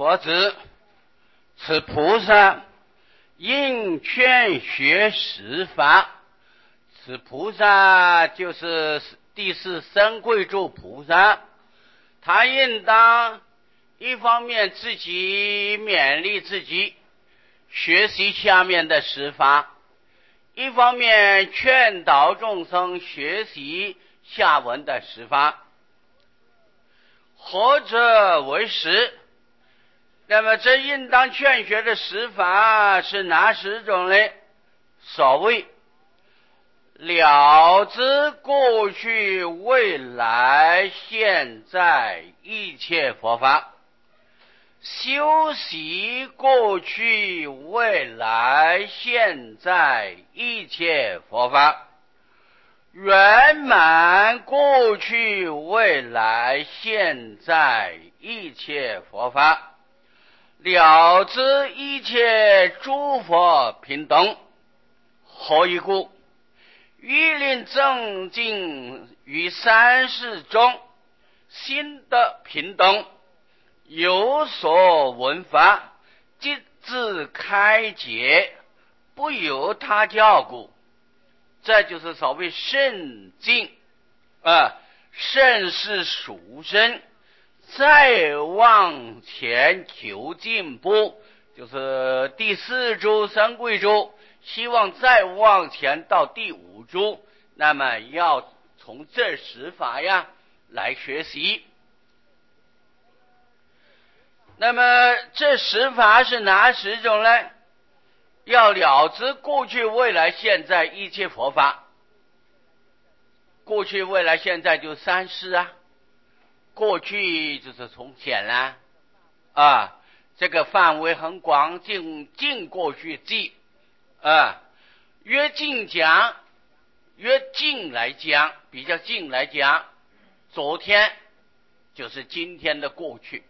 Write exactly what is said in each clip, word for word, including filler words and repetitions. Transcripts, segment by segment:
佛子，此菩萨应劝学十法。此菩萨就是第四生贵住菩萨，他应当一方面自己勉励自己学习下面的十法，一方面劝导众生学习下文的十法。何者为十？那么这应当劝学的十法是哪十种呢？所谓了知过去未来现在一切佛法，修习过去未来现在一切佛法，圆满过去未来现在一切佛法，了知一切诸佛平等。何以故？欲令正境于三世中心得平等，有所闻法，即自开解，不由他教故。这就是所谓圣境啊，圣是属身，再往前求进步，就是第四诸生贵住，希望再往前到第五诸，那么要从这十法呀来学习。那么这十法是哪十种呢？要了知过去未来现在一切佛法。过去未来现在就三世啊，过去就是从前啦，啊，这个范围很广，近近过去记啊，越近讲越近来讲，比较近来讲，昨天就是今天的过去，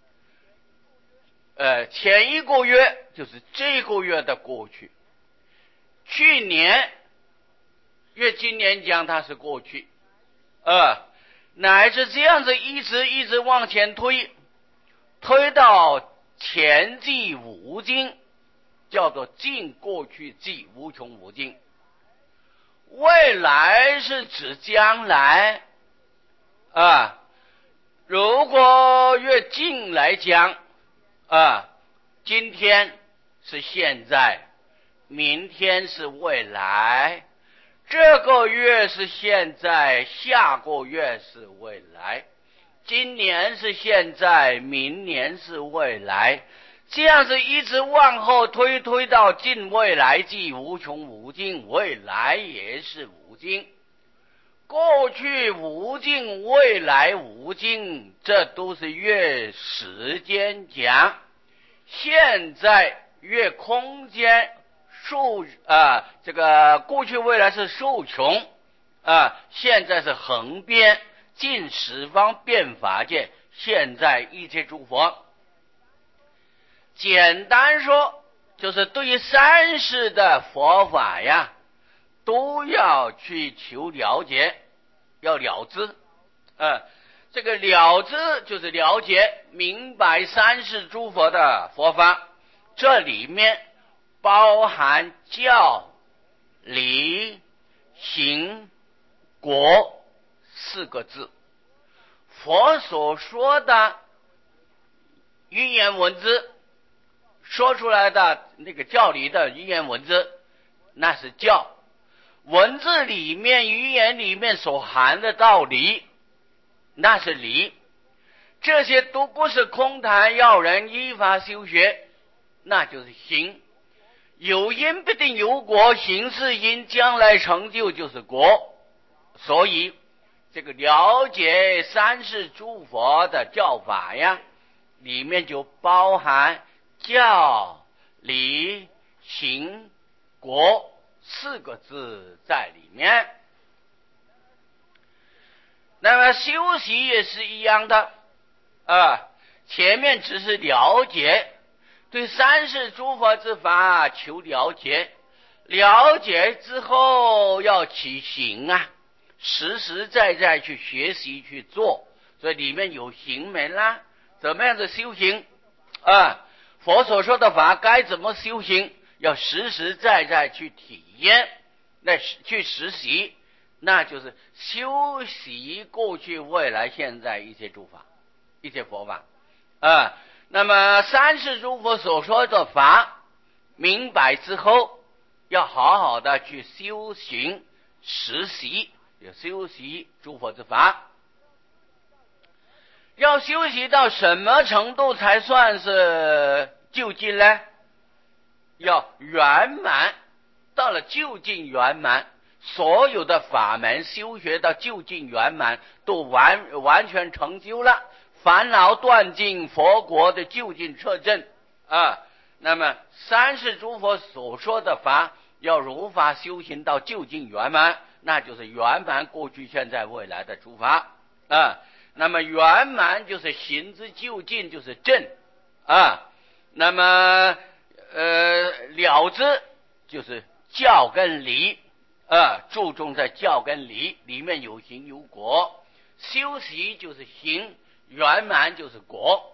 呃，前一个月就是这个月的过去，去年越今年讲它是过去，呃，乃至这样子一直一直往前推，推到前际无尽，叫做尽过去际无穷无尽。未来是指将来啊，如果越近来讲啊，今天是现在，明天是未来，这个月是现在，下个月是未来，今年是现在，明年是未来，这样子一直往后推，推到近未来即无穷无尽，未来也是无尽，过去无尽，未来无尽，这都是越时间讲。现在越空间数啊，这个过去未来是数穷啊，现在是横变，尽十方变法界，现在一切诸佛。简单说，就是对于三世的佛法呀，都要去求了解，要了知。呃，这个了知就是了解明白三世诸佛的佛法，这里面包含教、理、行、果四个字。佛所说的语言文字，说出来的那个教理的语言文字，那是教。文字里面语言里面所含的道理，那是理。这些都不是空谈要人依法修学，那就是行。有因必定有果，行是因，将来成就就是果。所以这个了解三世诸佛的教法呀，里面就包含教、理、行、果四个字在里面。那么修习也是一样的啊，前面只是了解，对三世诸佛之法求了解，了解之后要起行啊，实实在在去学习去做，所以里面有行门啦，怎么样的修行啊，佛所说的法该怎么修行，要实实在在去体验，那去实习，那就是修习过去未来现在一些诸法，一些佛法啊。那么三世诸佛所说的法明白之后，要好好的去修行实习，要修习诸佛之法。要修习到什么程度才算是究竟呢？要圆满，到了究竟圆满，所有的法门修学到究竟圆满，都完完全成就了，烦恼断尽，佛国的究竟彻证啊。那么三世诸佛所说的法，要如法修行到究竟圆满，那就是圆满过去现在未来的诸法啊。那么圆满就是行之究竟，就是正啊。那么呃了之就是教跟理啊，注重在教跟理里面有行有果，修习就是行，圆满就是果。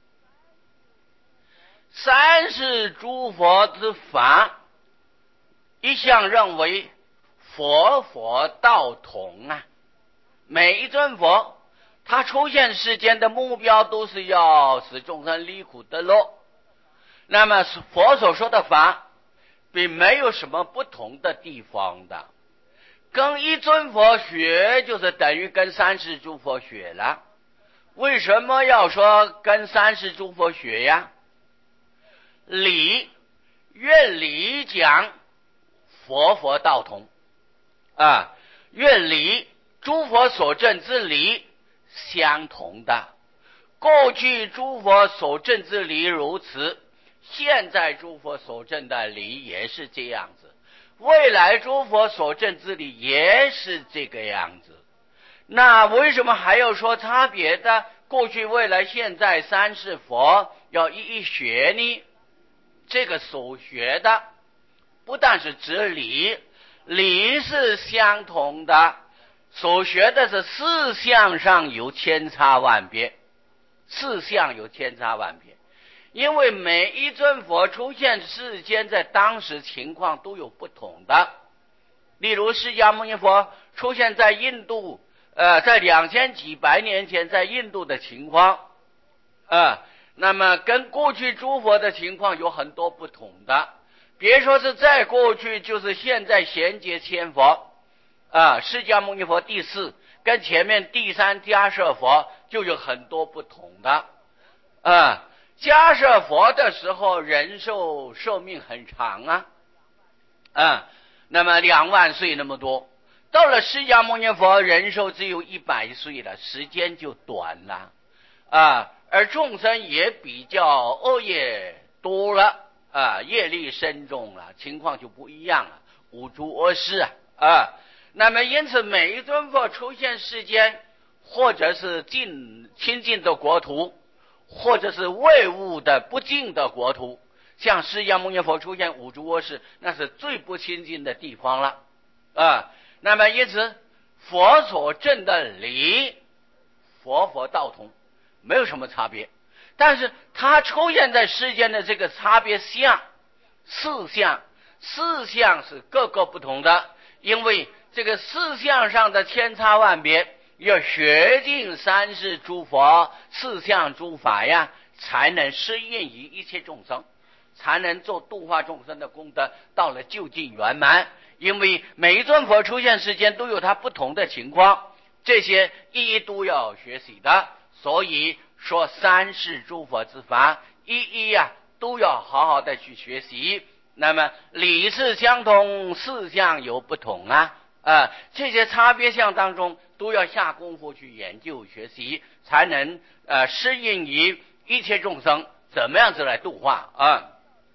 三世诸佛之法，一向认为佛佛道同啊，每一尊佛他出现世间的目标都是要使众生离苦得乐。那么佛所说的法并没有什么不同的地方的，跟一尊佛学就是等于跟三世诸佛学了。为什么要说跟三世诸佛学呀？理越理讲佛佛道同啊，越理诸佛所证之理相同的。过去诸佛所证之理如此，现在诸佛所证的理也是这样子，未来诸佛所证之理也是这个样子。那为什么还要说差别的？过去未来现在三世佛要一一学呢？这个所学的不但是指理，理是相同的，所学的是事项上有千差万别，事项有千差万别。因为每一尊佛出现世间，在当时情况都有不同的。例如释迦牟尼佛出现在印度，呃，在两千几百年前在印度的情况，呃，那么跟过去诸佛的情况有很多不同的。别说是在过去，就是现在贤劫千佛啊，释迦牟尼佛第四跟前面第三迦叶佛就有很多不同的啊。迦叶佛的时候人寿寿命很长啊，啊，那么两万岁那么多。到了释迦牟尼佛人寿只有一百岁了，时间就短了啊，而众生也比较恶业多了啊，业力深重了，情况就不一样了，五诸恶世啊啊。那么因此每一尊佛出现世间，或者是近亲近的国土，或者是畏恶的不敬的国土，像释迦牟尼佛出现五诸恶世，那是最不亲近的地方了啊。那么因此佛所证的理佛佛道同，没有什么差别。但是它出现在世间的这个差别相四相，四相是各个不同的，因为这个四相上的千差万别，要学尽三世诸佛四相诸法呀，才能适应于一切众生，才能做度化众生的功德，到了究竟圆满。因为每一尊佛出现世间都有它不同的情况，这些一一都要学习的，所以说三世诸佛之法一一呀、啊、都要好好的去学习。那么理是相同，事项有不同啊啊，这些差别项当中都要下功夫去研究学习，才能呃适应于一切众生怎么样子来度化啊。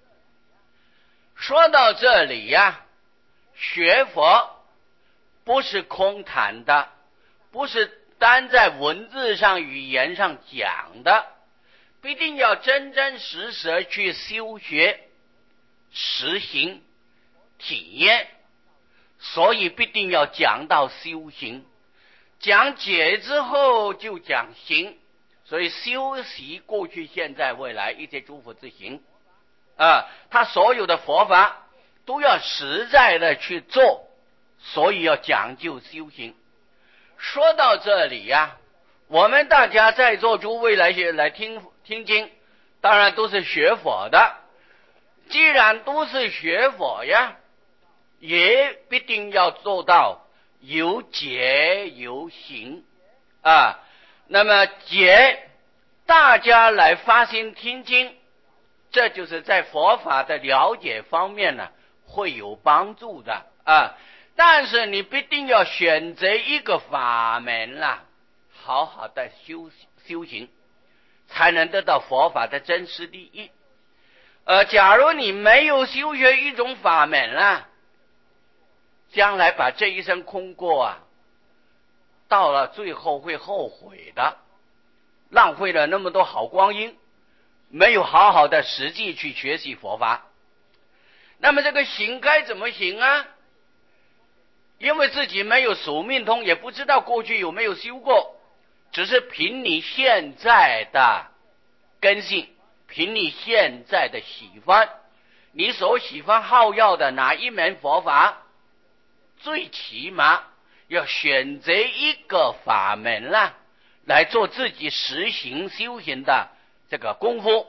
说到这里呀、啊，学佛不是空谈的，不是单在文字上语言上讲的，必定要真真实实去修学实行体验，所以必定要讲到修行。讲解之后就讲行， 所以修习过去、现在、未来一切诸佛之行啊，他所有的佛法都要实在的去做，所以要讲究修行。说到这里呀、啊，我们大家在座诸位来来听听经，当然都是学佛的。既然都是学佛呀，也必定要做到有解有行啊。那么解，大家来发心听经，这就是在佛法的了解方面呢会有帮助的啊。但是你必定要选择一个法门啦，好好的修修行，才能得到佛法的真实利益。呃，假如你没有修学一种法门啦，将来把这一生空过啊，到了最后会后悔的，浪费了那么多好光阴，没有好好的实际去学习佛法。那么这个行该怎么行啊？因为自己没有宿命通，也不知道过去有没有修过，只是凭你现在的根性，凭你现在的喜欢，你所喜欢好要的哪一门佛法，最起码要选择一个法门啦，来做自己实行修行的这个功夫。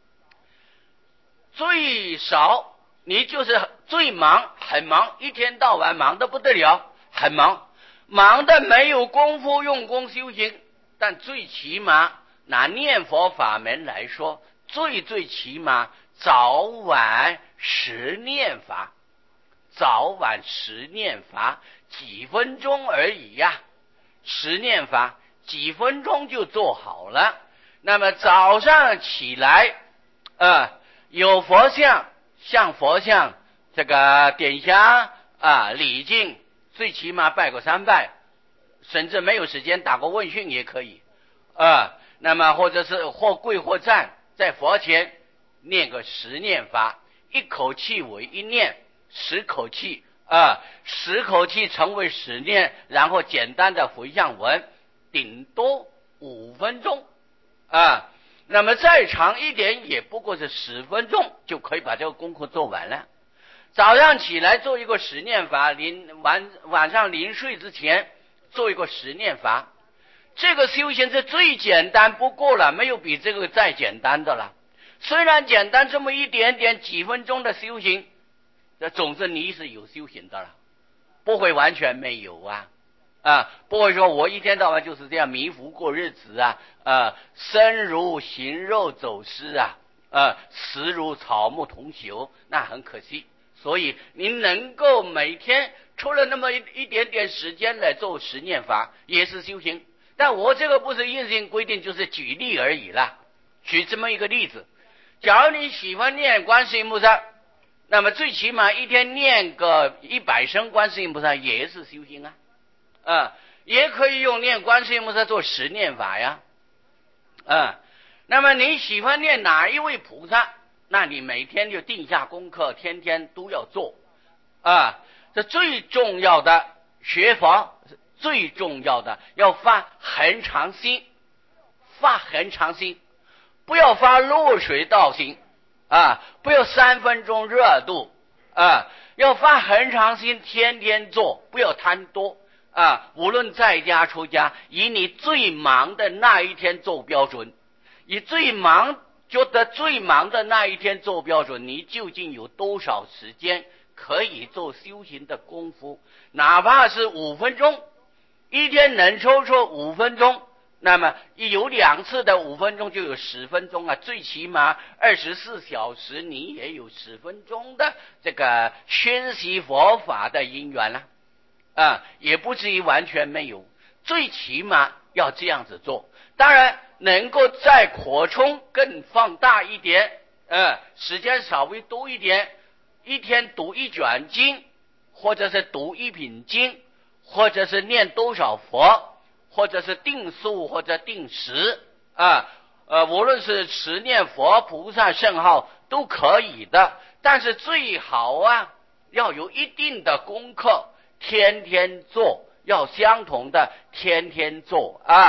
最少你就是最忙，很忙，一天到晚忙得不得了，很忙，忙得没有功夫用功修行。但最起码拿念佛法门来说，最最起码早晚十念法，早晚十念法，几分钟而已呀、啊，十念法几分钟就做好了。那么早上起来呃有佛像，向佛像这个点香啊礼敬，最起码拜个三拜，甚至没有时间打个问讯也可以啊。那么或者是或跪或站在佛前念个十念法，一口气为一念，十口气啊，十口气成为十念，然后简单的回向文，顶多五分钟啊。那么再长一点也不过是十分钟就可以把这个功课做完了。早上起来做一个十念法，临晚晚上临睡之前做一个十念法，这个修行是最简单不过了，没有比这个再简单的了。虽然简单这么一点点几分钟的修行，这总之你是有修行的了，不会完全没有啊啊，不会说我一天到晚就是这样迷糊过日子啊啊，身如行肉走失啊啊，死如草木同朽，那很可惜。所以你能够每天抽了那么一一点点时间来做十念法，也是修行。但我这个不是硬性规定，就是举例而已啦。举这么一个例子，假如你喜欢念观世音菩萨，那么最起码一天念个一百声观世音菩萨也是修行啊。啊，也可以用念观世音菩萨做十念法呀。啊，那么你喜欢念哪一位菩萨，那你每天就定下功课，天天都要做啊。这最重要的学佛，最重要的要发恒常心，发恒常心，不要发落水道心啊，不要三分钟热度啊，要发恒常心，天天做，不要贪多啊。无论在家出家，以你最忙的那一天做标准，以最忙觉得最忙的那一天做标准，你究竟有多少时间可以做修行的功夫？哪怕是五分钟，一天能抽出五分钟，那么有两次的五分钟就有十分钟啊，最起码二十四小时你也有十分钟的这个学习佛法的因缘了啊，也不至于完全没有，最起码要这样子做。当然能够再扩充更放大一点，呃，时间稍微多一点，一天读一卷经，或者是读一品经，或者是念多少佛，或者是定数或者定时啊，呃，无论是持念佛菩萨圣号都可以的，但是最好啊要有一定的功课，天天做，要相同的天天做啊，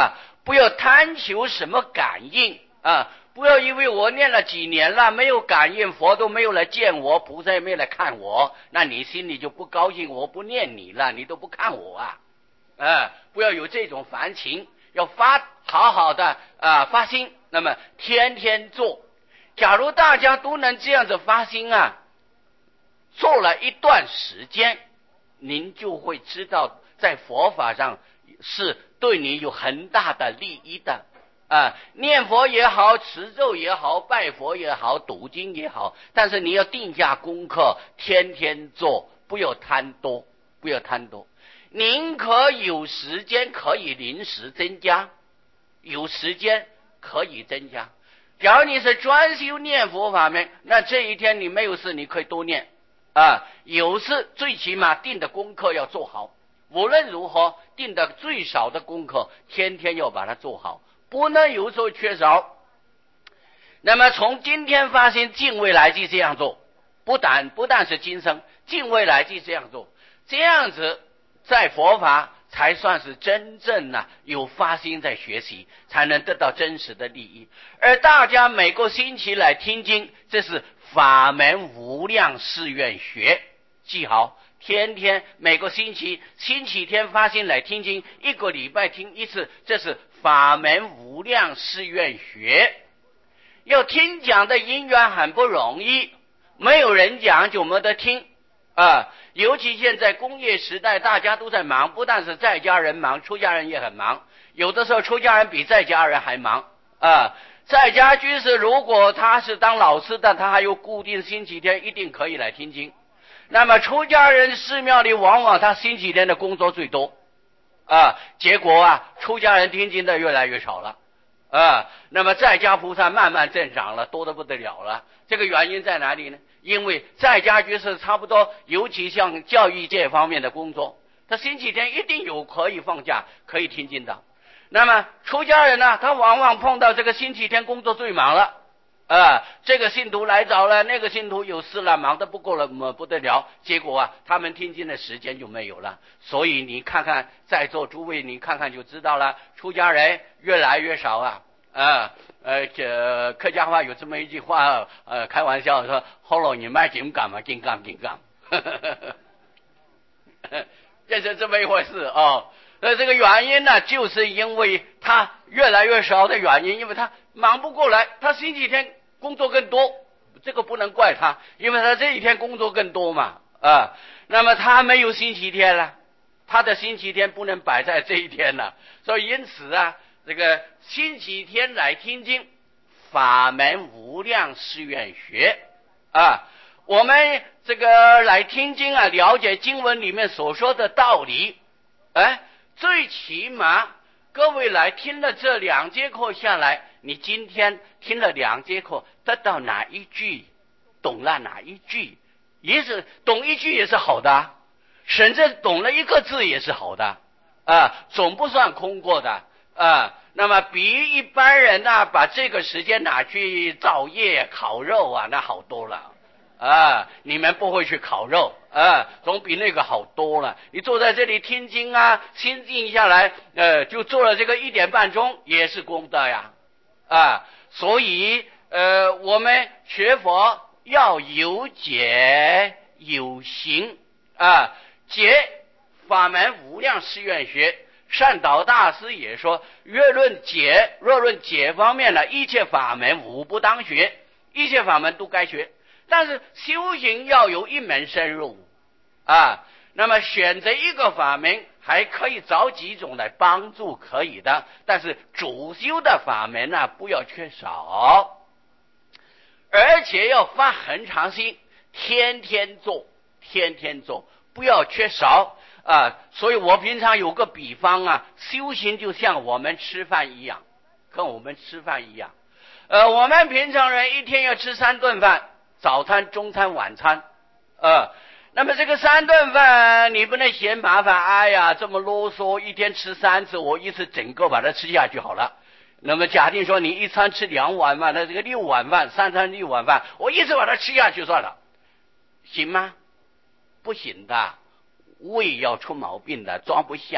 不要贪求什么感应啊！不要因为我念了几年了没有感应，佛都没有来见我，菩萨也没有来看我，那你心里就不高兴，我不念你了，你都不看我啊！啊，不要有这种烦情，要发好好的啊发心，那么天天做。假如大家都能这样子发心啊，做了一段时间，您就会知道在佛法上是对你有很大的利益的啊！念佛也好，持咒也好，拜佛也好，读经也好，但是你要定下功课，天天做，不要贪多，不要贪多。宁可有时间可以临时增加，有时间可以增加。假如你是专修念佛法门，那这一天你没有事，你可以多念啊。有事最起码定的功课要做好，无论如何定的最少的功课，天天要把它做好，不能有所缺少。那么从今天发心，敬未来际这样做，不但不但是今生，敬未来际这样做，这样子在佛法才算是真正啊有发心在学习，才能得到真实的利益。而大家每个星期来听经，这是法门无量誓愿学，记好，天天每个星期星期天发心来听经，一个礼拜听一次，这是法门无量誓愿学。要听讲的因缘很不容易，没有人讲就没得听啊！尤其现在工业时代，大家都在忙，不但是在家人忙，出家人也很忙，有的时候出家人比在家人还忙啊！在家居士如果他是当老师的，他还有固定星期天一定可以来听经。那么出家人寺庙里往往他星期天的工作最多啊，结果啊，出家人听经的越来越少了啊。那么在家菩萨慢慢增长了，多得不得了了。这个原因在哪里呢？因为在家居士差不多，尤其像教育界方面的工作，他星期天一定有可以放假可以听经的。那么出家人呢，他往往碰到这个星期天工作最忙了啊，这个信徒来早了，那个信徒有事了，忙得不够了，不得了，结果啊他们听经的时间就没有了。所以你看看在座诸位，你看看就知道了，出家人越来越少啊啊呃这客家话有这么一句话，呃开玩笑说后来你卖紧干嘛紧干紧干这是这么一回事哦。那这个原因呢，就是因为他越来越少的原因，因为他忙不过来，他星期天工作更多，这个不能怪他，因为他这一天工作更多嘛啊。那么他没有星期天了，他的星期天不能摆在这一天了，所以因此啊，这个星期天来听经，法门无量誓愿学啊。我们这个来听经啊，了解经文里面所说的道理，哎。最起码各位来听了这两节课下来，你今天听了两节课，得到哪一句，懂了哪一句，也是懂一句也是好的，甚至懂了一个字也是好的啊，总不算空过的啊。那么比一般人呢、啊，把这个时间拿去造业烤肉啊，那好多了啊，你们不会去烤肉啊，总比那个好多了。你坐在这里听经啊，心静下来，呃，就做了这个一点半钟，也是功德呀，啊，所以呃，我们学佛要有解有行啊，解法门无量誓愿学。善导大师也说，若论解，若论解方面呢，一切法门无不当学，一切法门都该学。但是修行要有一门深入啊，那么选择一个法门还可以找几种来帮助可以的，但是主修的法门呢、啊、不要缺少，而且要发恒常心，天天做天天做，不要缺少啊。所以我平常有个比方啊，修行就像我们吃饭一样，跟我们吃饭一样，呃，我们平常人一天要吃三顿饭，早餐、中餐、晚餐，呃，那么这个三顿饭你不能嫌麻烦，哎呀，这么啰嗦，一天吃三次，我一次整个把它吃下去好了。那么假定说你一餐吃两碗饭，那这个六碗饭，三餐六碗饭，我一次把它吃下去算了，行吗？不行的，胃要出毛病的，装不下的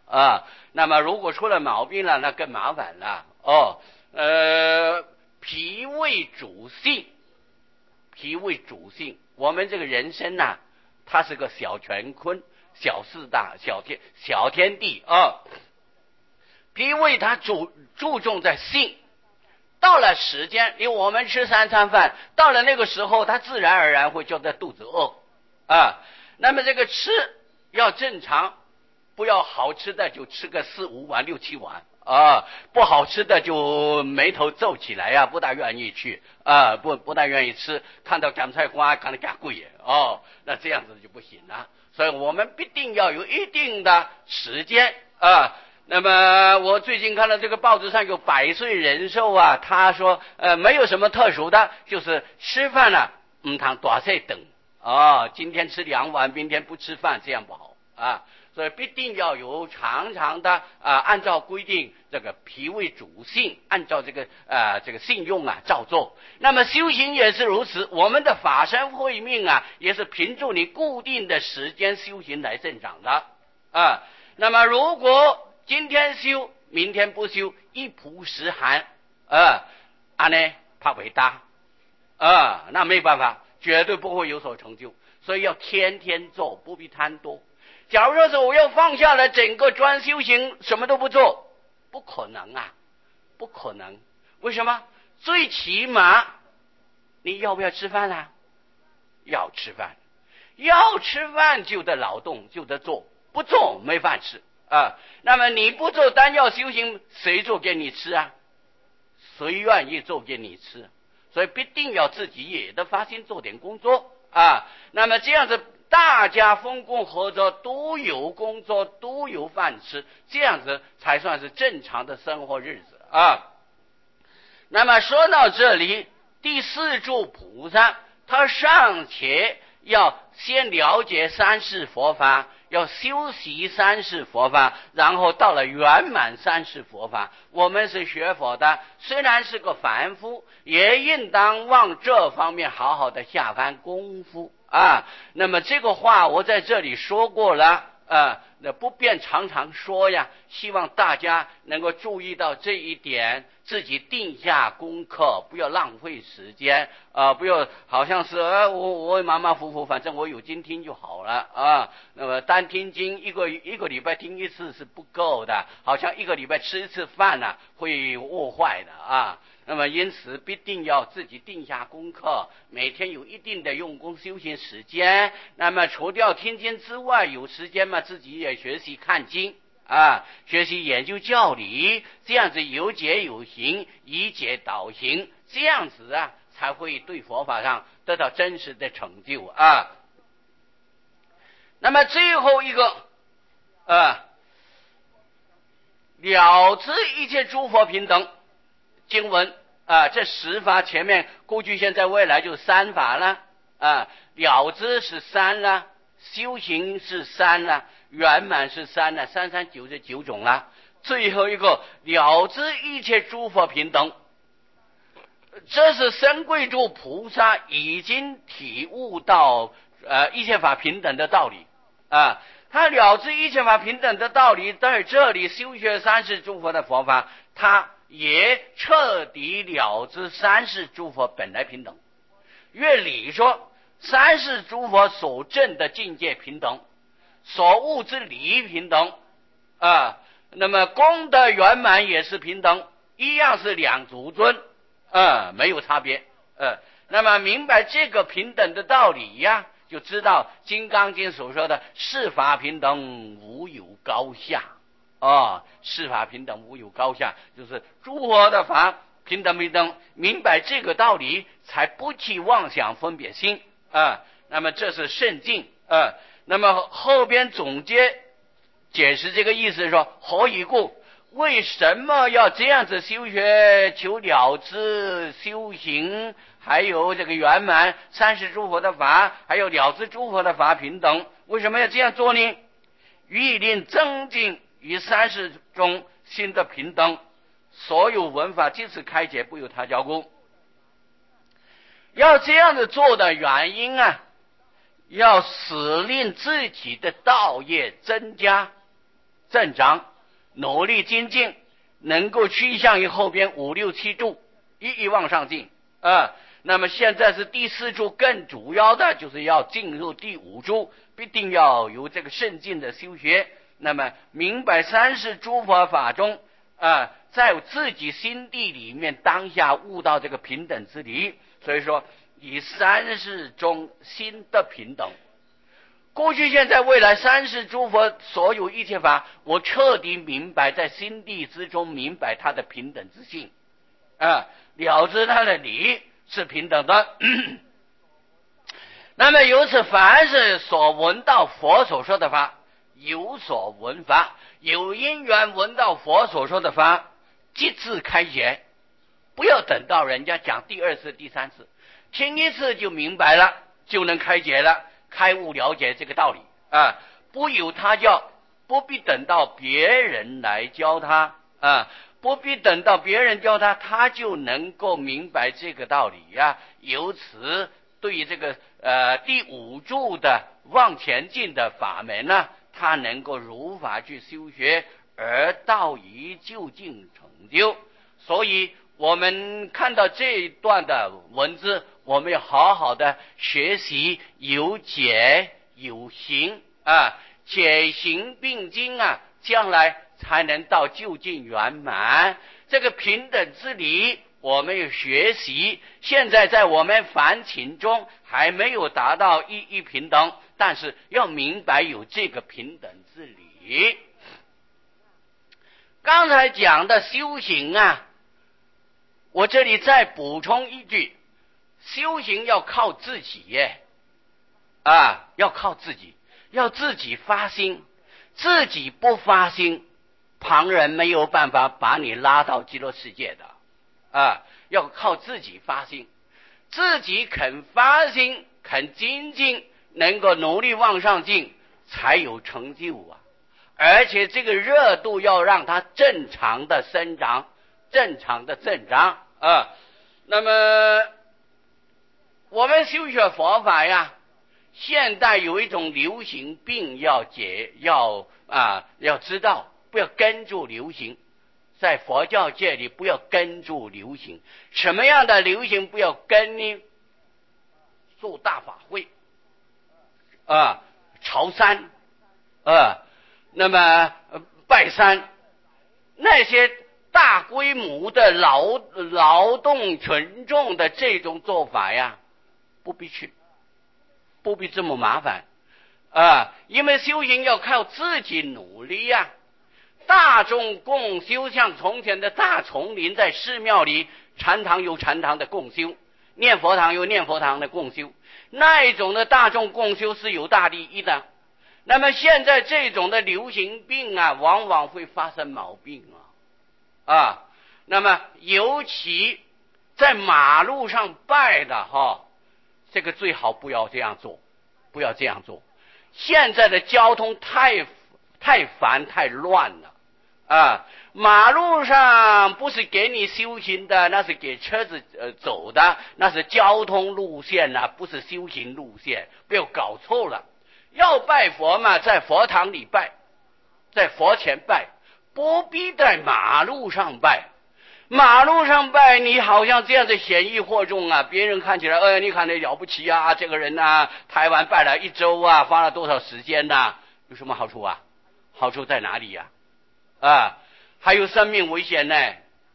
啊。那么如果出了毛病了，那更麻烦了哦。呃，脾胃主性，脾胃主性，我们这个人生呐、啊，它是个小乾坤、小四大、小天、小天地啊。脾胃它主注重在性，到了时间，因为我们吃三餐饭，到了那个时候，它自然而然会觉得肚子饿啊。那么这个吃要正常，不要好吃的就吃个四五碗、六七碗啊，不好吃的就眉头皱起来呀、啊，不大愿意去啊，不不大愿意吃，看到酱菜花看得更贵哦，那这样子就不行了。所以我们必定要有一定的时间啊。那么我最近看到这个报纸上有百岁人寿啊，他说呃没有什么特殊的，就是吃饭呢、啊，嗯，他多岁等哦，今天吃两碗，明天不吃饭，这样不好啊。所以必定要有常常的啊，按照规定这个脾胃主性，按照这个啊这个性用啊照做。那么修行也是如此，我们的法身慧命啊，也是凭着你固定的时间修行来增长的啊。那么如果今天修，明天不修，一仆十寒，啊，啊呢怕伟大，啊，那没办法，绝对不会有所成就。所以要天天做，不必贪多。假如说是我要放下了整个专修行，什么都不做，不可能啊，不可能。为什么？最起码你要不要吃饭啊？要吃饭，要吃饭就得劳动，就得做，不做没饭吃啊。那么你不做单要修行，谁做给你吃啊？谁愿意做给你吃？所以必定要自己也得发心做点工作啊。那么这样子大家分工合作，都有工作，都有饭吃，这样子才算是正常的生活日子啊。那么说到这里，第四柱菩萨他尚且要先了解三世佛法，要修习三世佛法，然后到了圆满三世佛法。我们是学佛的，虽然是个凡夫，也应当往这方面好好的下番功夫啊。那么这个话我在这里说过了啊，那不便常常说呀，希望大家能够注意到这一点，自己定下功课，不要浪费时间啊、呃，不要好像是呃我我马马虎虎，反正我有经听就好了啊。那么单听经一个一个礼拜听一次是不够的，好像一个礼拜吃一次饭呢、啊、会饿坏的啊。那么因此必定要自己定下功课，每天有一定的用功修行时间。那么除掉听经之外，有时间嘛自己也学习看经啊，学习研究教理，这样子有解有行，以解导行，这样子啊才会对佛法上得到真实的成就啊。那么最后一个啊，了知一切诸佛平等经文啊，这十法前面过去现在未来就三法了啊，了知是三了，修行是三了，圆满是三了，三三九是九种了。最后一个了知一切诸佛平等，这是深贵住菩萨已经体悟到呃一切法平等的道理啊。他了知一切法平等的道理，在这里修学三世诸佛的佛法，他也彻底了知三世诸佛本来平等。乐理说三世诸佛所证的境界平等，所悟之理平等啊，那么功德圆满也是平等，一样是两足尊啊，没有差别呃，那么明白这个平等的道理呀，就知道《金刚经》所说的世法平等，无有高下啊，世法平等，无有高下，就是诸佛的法平等平等，明白这个道理，才不起妄想分别心啊。那么这是圣境啊。那么后边总结解释这个意思说，何以故？为什么要这样子修学求了知修行，还有这个圆满三世诸佛的法，还有了知诸佛的法平等？为什么要这样做呢？欲令增进于三世中心的平等，所有文法即此开解，不由他教故。要这样子做的原因啊，要使令自己的道业增加增长，努力精进，能够趋向于后边五六七柱一一往上进啊。那么现在是第四柱，更主要的就是要进入第五柱，必定要有这个慎进的修学。那么明白三世诸佛法中啊，在自己心地里面当下悟到这个平等之理，所以说以三世中心的平等。过去现在未来三世诸佛所有一切法，我彻底明白，在心地之中明白它的平等之性啊，了知它的理是平等的。那么由此凡是所闻到佛所说的法，有所闻法，有因缘闻到佛所说的法，即自开解，不要等到人家讲第二次第三次，听一次就明白了，就能开解了，开悟了解这个道理啊，不由他教，不必等到别人来教他啊，不必等到别人教他，他就能够明白这个道理呀、啊。由此对于这个呃第五柱的往前进的法门呢，他能够如法去修学，而道以究竟成就。所以我们看到这一段的文字，我们要好好的学习，有解有行啊，解行并进啊，将来才能到究竟圆满。这个平等之理我们有学习，现在在我们凡情中还没有达到一一平等，但是要明白有这个平等之理。刚才讲的修行啊，我这里再补充一句，修行要靠自己耶，啊，要靠自己，要自己发心，自己不发心，旁人没有办法把你拉到极乐世界的。啊，要靠自己发心，自己肯发心，肯精进，能够努力往上进，才有成就啊！而且这个热度要让它正常的生长，正常的增长啊。那么我们修学佛法呀，现代有一种流行病要解，要啊要知道，不要跟住流行。在佛教界里不要跟住流行，什么样的流行不要跟呢？做大法会啊，朝山啊，那么拜山，那些大规模的劳劳动群众的这种做法呀，不必去，不必这么麻烦啊，因为修行要靠自己努力呀、啊。大众共修，像从前的大丛林，在寺庙里，禅堂有禅堂的共修，念佛堂有念佛堂的共修，那一种的大众共修是有大利益的。那么现在这种的流行病啊，往往会发生毛病啊啊，那么尤其在马路上拜的哈，这个最好不要这样做，不要这样做。现在的交通太太烦太乱了。啊，马路上不是给你修行的，那是给车子呃走的，那是交通路线啊，不是修行路线，不要搞错了。要拜佛嘛，在佛堂里拜，在佛前拜，不必在马路上拜。马路上拜，你好像这样子显易惑众啊，别人看起来，哎，你看那了不起啊，这个人啊，台湾拜了一周啊，花了多少时间呐、啊？有什么好处啊？好处在哪里呀、啊？啊，还有生命危险呢。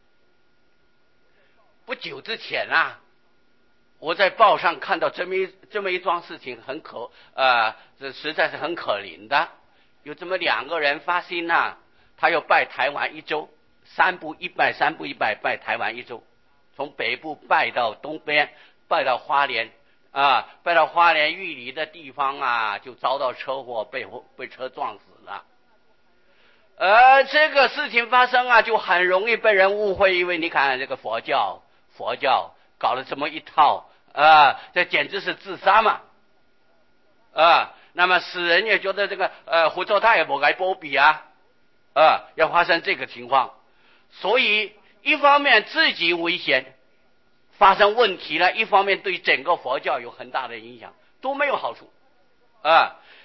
不久之前啊，我在报上看到这么一这么一桩事情，很可啊，这实在是很可怜的。有这么两个人发心啊，他要拜台湾一周，三步一拜，三步一拜，拜台湾一周，从北部拜到东边，拜到花莲啊，拜到花莲玉里的地方啊，就遭到车祸，被被车撞死了。而这个事情发生啊，就很容易被人误会，因为你看这个佛教，佛教搞了这么一套啊，这简直是自杀嘛啊！那么死人也觉得这个呃胡作他也不该波比啊啊，要发生这个情况，所以一方面自己危险发生问题了，一方面对整个佛教有很大的影响，都没有好处啊。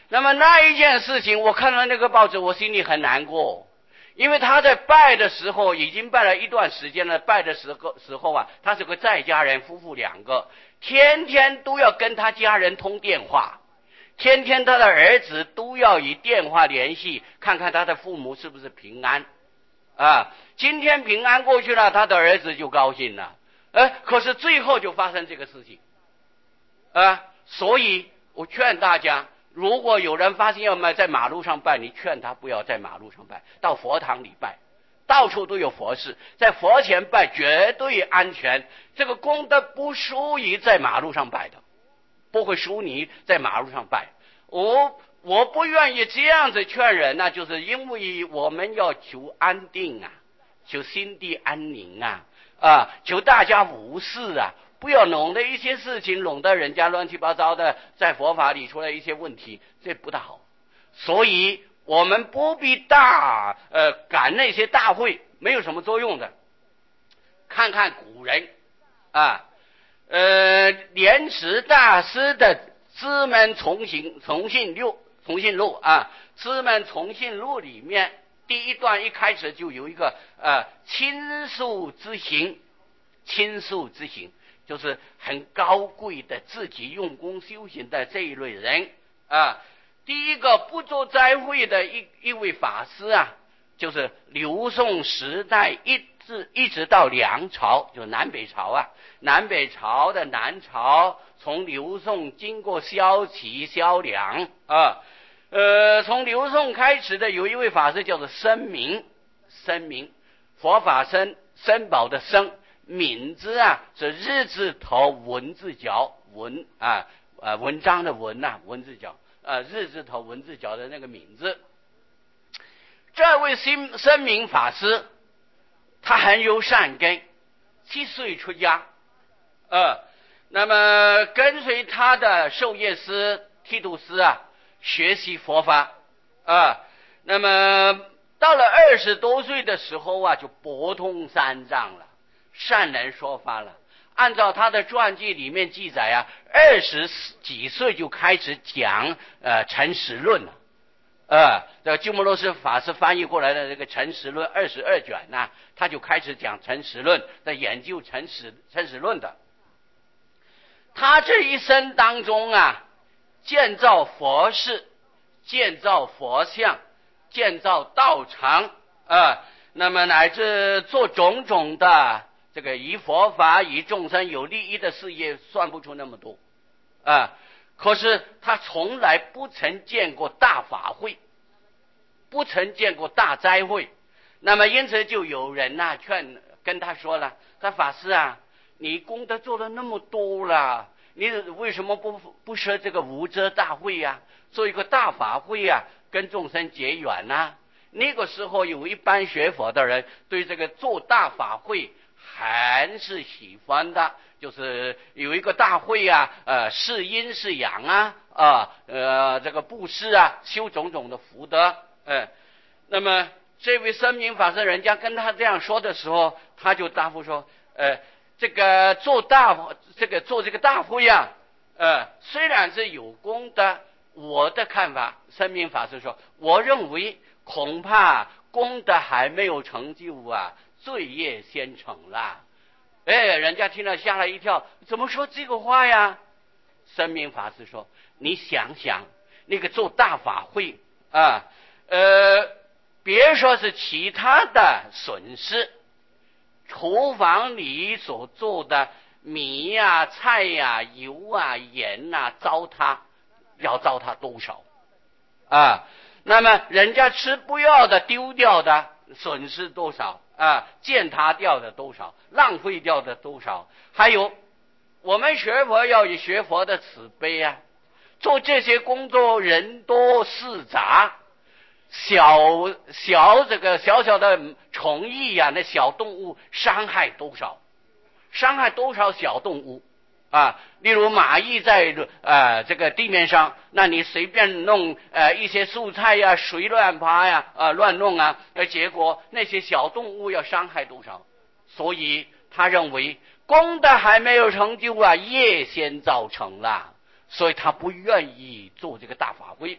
那么那一件事情，我看到那个报纸，我心里很难过，因为他在拜的时候已经拜了一段时间了，拜的时候时候啊，他是个在家人，夫妇两个，天天都要跟他家人通电话，天天他的儿子都要以电话联系，看看他的父母是不是平安啊。今天平安过去了，他的儿子就高兴了，呃，可是最后就发生这个事情啊。所以我劝大家，如果有人发现要买在马路上拜，你劝他不要在马路上拜，到佛堂里拜，到处都有佛事，在佛前拜绝对安全，这个功德不输于在马路上拜的，不会输你在马路上拜。我我不愿意这样子劝人呢、啊，就是因为我们要求安定啊，求心地安宁啊，啊，求大家无事啊，不要弄的一些事情弄得人家乱七八糟的，在佛法里出来一些问题，这不大好。所以我们不必大呃赶那些大会，没有什么作用的。看看古人啊，呃，莲池大师的《知门从行从信录》从信录啊，《知门从信录》里面第一段一开始就有一个呃倾诉之行，倾诉之行就是很高贵的自己用功修行的这一类人啊。第一个不做斋会的一一位法师啊，就是刘宋时代一直一直到梁朝，就南北朝啊，南北朝的南朝，从刘宋经过萧齐、萧梁啊，呃，从刘宋开始的有一位法师叫做僧名，僧名，佛法僧，僧宝的僧，敏字啊是日字头文字角，文啊啊文章的文呐、啊，文字角。呃，日字头文字角的那个名字，这位僧僧名法师，他很有善根，七岁出家，呃，那么跟随他的授业师剃度师啊，学习佛法啊，那么到了二十多岁的时候啊，就博通三藏了，善能说法了。按照他的传记里面记载啊，二十几岁就开始讲呃诚实论了，呃，这个鸠摩罗什法师翻译过来的这个诚实论二十二卷呐、啊，他就开始讲诚实论，在研究诚实诚实论的。他这一生当中啊，建造佛寺，建造佛像，建造道场啊、呃，那么乃至做种种的。这个以佛法以众生有利益的事业算不出那么多啊，可是他从来不曾见过大法会，不曾见过大斋会，那么因此就有人呐、啊、劝跟他说了，他法师啊，你功德做了那么多了，你为什么不不设这个无遮大会呀、啊，做一个大法会呀、啊，跟众生结缘啊？那个时候有一般学佛的人对这个做大法会还是喜欢的，就是有一个大会啊，呃，是阴是阳啊，啊，呃，这个布施啊，修种种的福德，呃，那么这位僧名法师，人家跟他这样说的时候，他就答复说，呃，这个做大这个做这个大会啊，呃，虽然是有功德，我的看法，僧名法师说，我认为恐怕功德还没有成就啊。罪业先成了，哎，人家听了吓了一跳，怎么说这个话呀？僧名法师说：“你想想，那个做大法会啊，呃，别说是其他的损失，厨房里所做的米呀、啊、菜呀、啊、油啊、盐呐、啊，糟蹋要糟蹋多少啊？那么人家吃不要的、丢掉的，损失多少？”啊，践踏掉的多少，浪费掉的多少？还有，我们学佛要以学佛的慈悲啊，做这些工作人多事杂，小小这个小小的虫蚁呀、啊，那小动物伤害多少？伤害多少小动物？啊，例如蚂蚁在呃这个地面上，那你随便弄呃一些蔬菜呀、水乱爬呀、啊、呃、乱弄啊，呃结果那些小动物要伤害多少？所以他认为功德还没有成就啊，业先造成了，所以他不愿意做这个大法会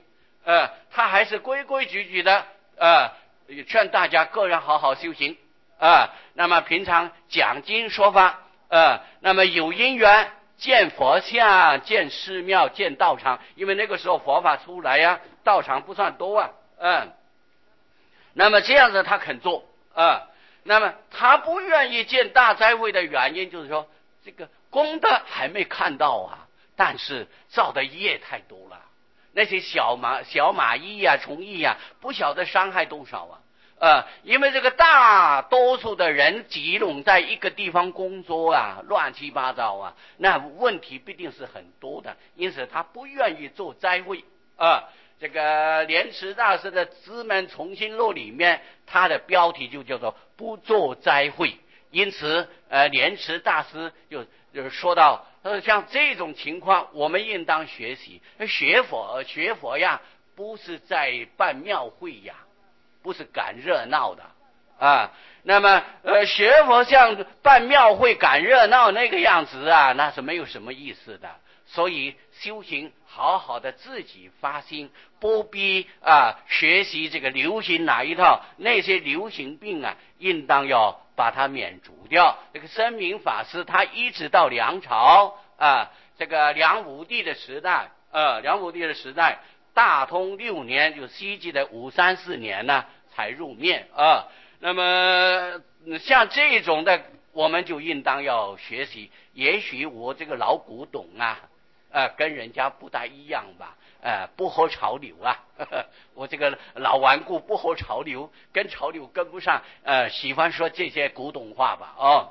呃，他还是规规矩矩的，呃，劝大家个人好好修行啊、呃。那么平常讲经说法，呃，那么有因缘见佛像、见寺庙、见道场，因为那个时候佛法出来呀，道场不算多啊，嗯、呃。那么这样子他肯做啊、呃。那么他不愿意建大斋会的原因就是说，这个功德还没看到啊，但是造的业太多了。那些小蚂小蚂蚁呀、虫蚁呀，不晓得伤害多少啊！呃，因为这个大多数的人集拢在一个地方工作啊，乱七八糟啊，那问题必定是很多的。因此，他不愿意做斋会啊。这个莲池大师的《资门重新录》里面，他的标题就叫做“不做斋会”。因此，呃，莲池大师就就是说到，呃，像这种情况，我们应当学习学佛，学佛呀，不是在办庙会呀，不是赶热闹的啊。那么，呃，学佛像办庙会赶热闹那个样子啊，那是没有什么意思的。所以修行好好的自己发心，不必啊学习这个流行哪一套，那些流行病啊，应当要把它免除掉。这个生明法师他一直到梁朝啊，这个梁武帝的时代，呃，梁武帝的时代，大通六年，就西晋的五三四年呢，才入灭啊。那么像这种的，我们就应当要学习。也许我这个老古董啊。呃，跟人家不大一样吧，呃，不合潮流啊，呵呵，我这个老顽固不合潮流，跟潮流跟不上，呃，喜欢说这些古董话吧，哦，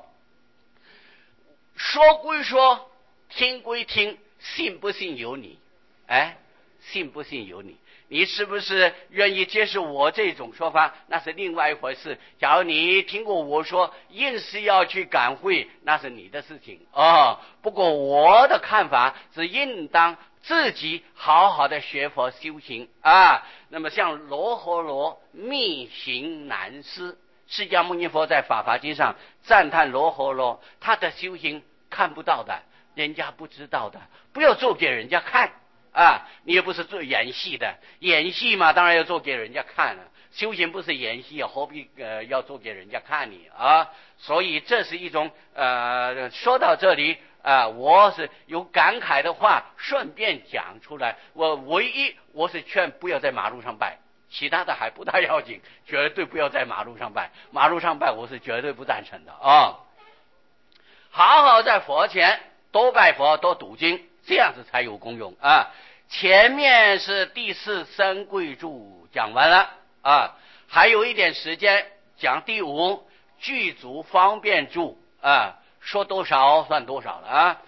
说归说，听归听，信不信由你，哎，信不信由你，你是不是愿意接受我这种说法，那是另外一回事。假如你听过我说硬是要去赶会，那是你的事情哦。不过我的看法是应当自己好好的学佛修行啊。那么像罗睺罗密行难思，释迦牟尼佛在法华经上赞叹罗睺罗，他的修行看不到的，人家不知道的，不要做给人家看啊！你也不是做演戏的，演戏嘛，当然要做给人家看了。修行不是演戏，何必呃要做给人家看你啊？所以这是一种呃，说到这里啊、呃，我是有感慨的话，顺便讲出来。我唯一我是劝不要在马路上拜，其他的还不大要紧，绝对不要在马路上拜。马路上拜我是绝对不赞成的啊！好好在佛前多拜佛，多读经，这样子才有功用啊！前面是第四生贵注讲完了啊，还有一点时间讲第五具足方便注啊，说多少算多少了啊。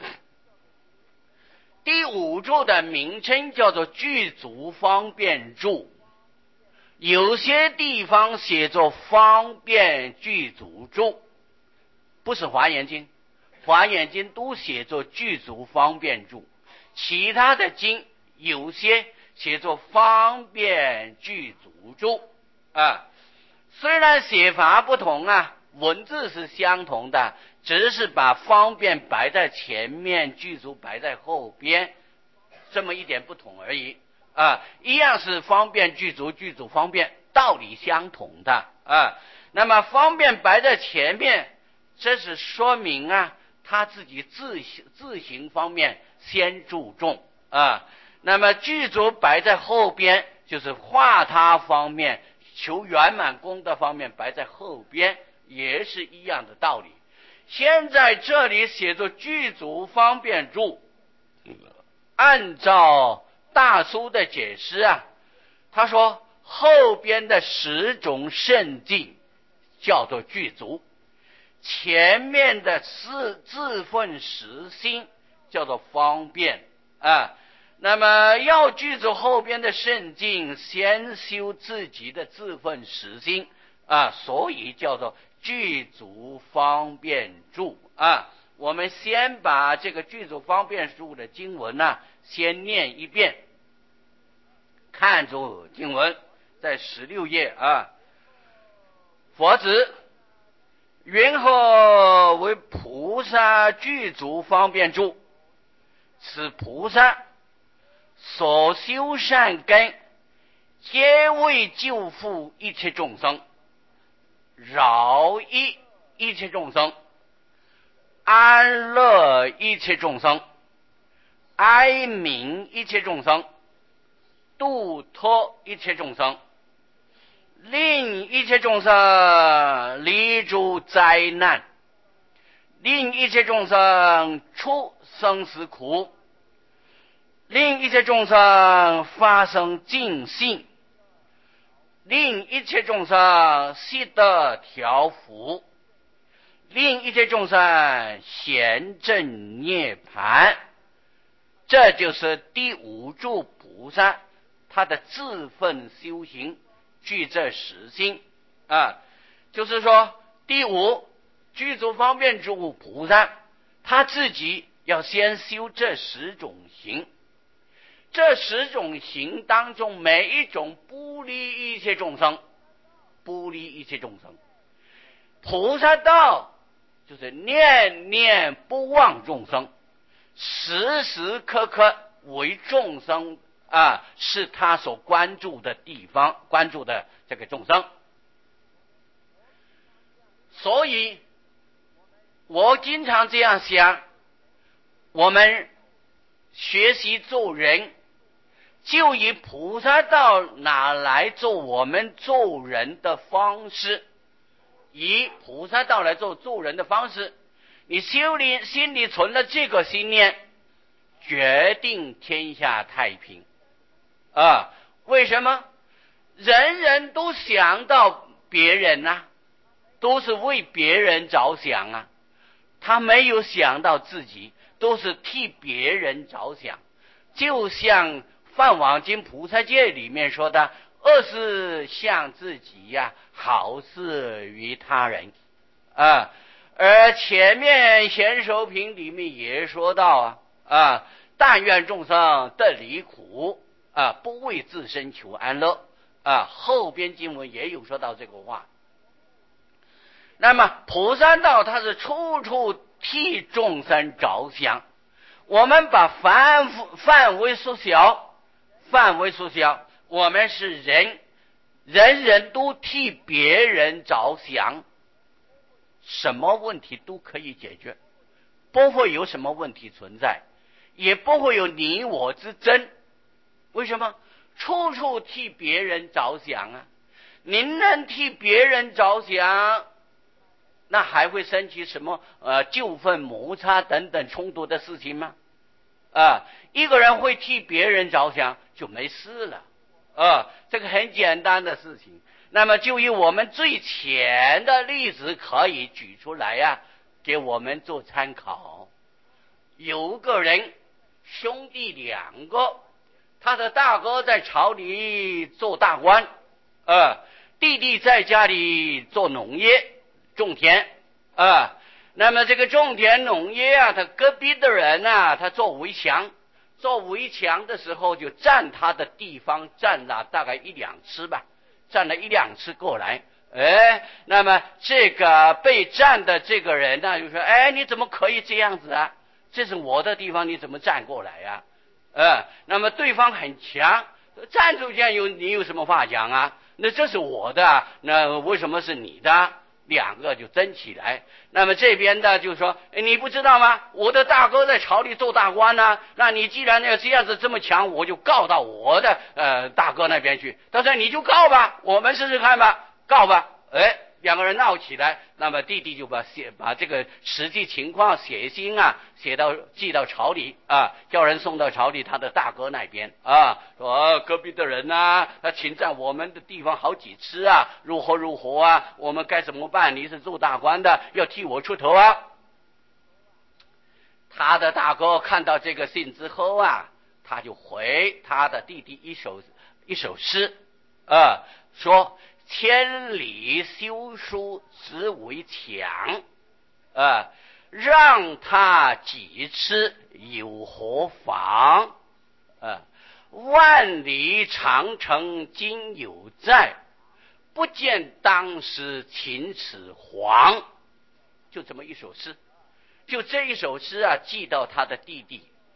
第五注的名称叫做具足方便注，有些地方写作方便具足注，不是华严经，华严经都写作具足方便注，其他的经有些写作方便具足注啊。虽然写法不同啊，文字是相同的，只是把方便摆在前面，具足摆在后边，这么一点不同而已啊。一样是方便具足，具足方便，道理相同的啊。那么方便摆在前面，这是说明啊，他自己自自行方面先注重啊。那么具足摆在后边，就是化他方面求圆满功德方面摆在后边，也是一样的道理。现在这里写作具足方便注，按照大苏的解释啊，他说后边的十种圣境叫做具足，前面的自自分实心叫做方便啊。那么要具足后边的圣境，先修自己的自分实心啊，所以叫做具足方便注啊。我们先把这个具足方便注的经文呢、啊，先念一遍，看着经文在十六页啊。佛子云何为菩萨具足方便注？此菩萨所修善根皆为救护一切众生，饶益一切众生，安乐一切众生，哀悯一切众生，度脱一切众生，令一切众生离诸灾难，令一切众生出生死苦，令一切众生发生净信，令一切众生悉得调伏，令一切众生显正涅槃。这就是第五柱菩萨他的自奋修行，具这十心啊，就是说第五具足方便住菩萨他自己要先修这十种行，这十种行当中每一种不离一切众生，不离一切众生。菩萨道就是念念不忘众生，时时刻刻为众生啊，是他所关注的地方，关注的这个众生。所以我经常这样想，我们学习做人就以菩萨道拿来做我们做人的方式，以菩萨道来做做人的方式，你修炼心里存了这个信念，决定天下太平啊！为什么？人人都想到别人啊，都是为别人着想啊，他没有想到自己，都是替别人着想。就像梵网经菩萨戒里面说的，恶事向自己呀、啊，好事于他人啊。而前面贤首品里面也说到啊啊，但愿众生得离苦啊，不为自身求安乐啊。后边经文也有说到这个话。那么菩萨道它是处处替众生着想，我们把范范围缩小，范围缩小，我们是人，人人都替别人着想，什么问题都可以解决，不会有什么问题存在，也不会有你我之争。为什么？处处替别人着想啊！您能替别人着想，那还会升起什么呃纠纷、摩擦等等冲突的事情吗？啊，一个人会替别人着想就没事了啊，这个很简单的事情。那么就以我们最浅的例子可以举出来呀、啊，给我们做参考。有个人兄弟两个，他的大哥在朝里做大官，呃，弟弟在家里做农业种田啊。那么这个种田农业啊，他隔壁的人啊，他做围墙，做围墙的时候就占他的地方，占了大概一两次吧，占了一两次过来。哎，那么这个被占的这个人呢，就说：“哎，你怎么可以这样子啊？这是我的地方，你怎么占过来啊？”呃，那么对方很强，占住这样有你有什么话讲啊？那这是我的，那为什么是你的？两个就争起来。那么这边的就说：“你不知道吗？我的大哥在朝里做大官呢、啊。那你既然要这样子这么强，我就告到我的呃大哥那边去。”他说：“你就告吧，我们试试看吧，告吧。”哎，两个人闹起来，那么弟弟就把写把这个实际情况写信啊，写到寄到朝里啊，叫人送到朝里他的大哥那边啊，说、啊、隔壁的人呐、啊，他侵占我们的地方好几次啊，如何如何啊，我们该怎么办？你是做大官的，要替我出头啊。他的大哥看到这个信之后啊，他就回他的弟弟一首一首诗啊，说：“千里修书只为强，啊，让他几次有何妨？啊，万里长城今有在，不见当时秦始皇。”就这么一首诗，就这一首诗啊，寄到他的弟弟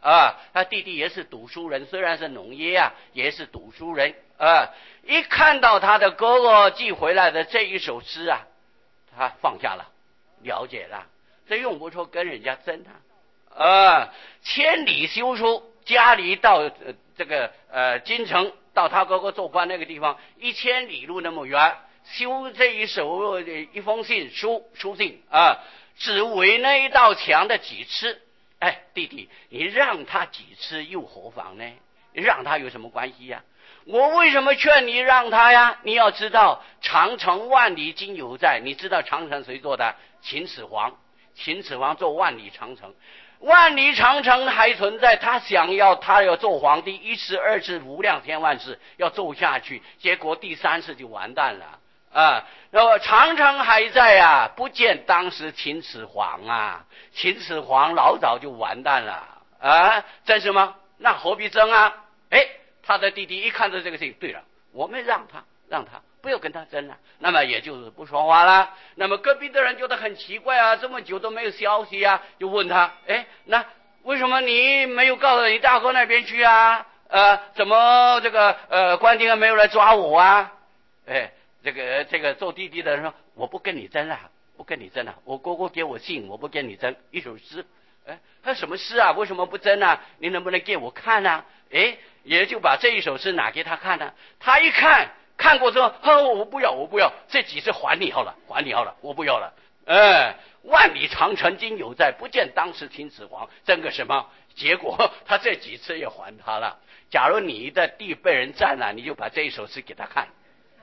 啊，他弟弟也是读书人，虽然是农业啊，也是读书人啊。一看到他的哥哥寄回来的这一首诗啊，他放下了，了解了，这用不着跟人家争啊。啊，千里修书，家里到、呃、这个呃京城，到他哥哥做官那个地方，一千里路那么远，修这一首一封信书书信啊，只为那一道墙的几尺。哎，弟弟，你让他几尺又何妨呢？让他有什么关系呀？我为什么劝你让他呀？你要知道，长城万里今犹在。你知道长城谁做的？秦始皇。秦始皇做万里长城，万里长城还存在。他想要，他要做皇帝，一次、二次、无量千万次要做下去，结果第三次就完蛋了啊！然后长城还在啊，不见当时秦始皇啊，秦始皇老早就完蛋了啊！争什么？那何必争啊？哎，他的弟弟一看到这个事情，对了，我们让他让他不要跟他争了，那么也就是不说话了。那么隔壁的人觉得很奇怪啊，这么久都没有消息啊，就问他，哎，那为什么你没有告诉你大哥那边去啊？呃，怎么这个呃官兵没有来抓我啊？哎，这个这个做弟弟的人说，我不跟你争了，不跟你争了，我哥哥给我信，我不跟你争，一首诗。哎，他什么诗啊？为什么不争啊？你能不能给我看啊？哎，也就把这一首诗拿给他看了。他一看，看过之后，哦，我不要，我不要，这几次还你好了，还你好了，我不要了。哎，万里长城今犹在，不见当时秦始皇。争个什么？结果他这几次也还他了。假如你的地被人占了，你就把这一首诗给他看。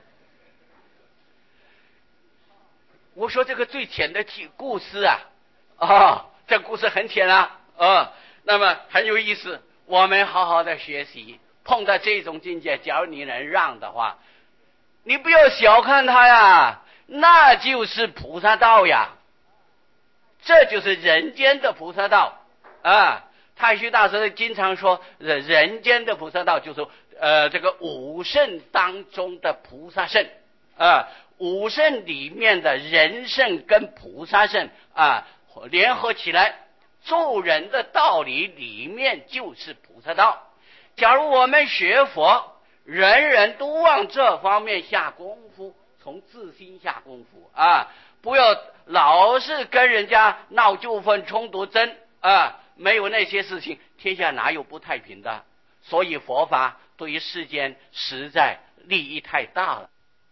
我说这个最浅的故事啊，啊、哦，这故事很浅啊，啊、哦，那么很有意思。我们好好的学习，碰到这种境界，假如你能让的话，你不要小看它呀，那就是菩萨道呀，这就是人间的菩萨道啊。太虚大师经常说，人间的菩萨道就是呃这个五圣当中的菩萨圣啊。五圣里面的人圣跟菩萨圣啊联合起来，做人的道理里面就是菩萨道。假如我们学佛，人人都往这方面下功夫，从自心下功夫啊，不要老是跟人家闹纠纷、冲突、争啊，没有那些事情，天下哪有不太平的？所以佛法对于世间实在利益太大了。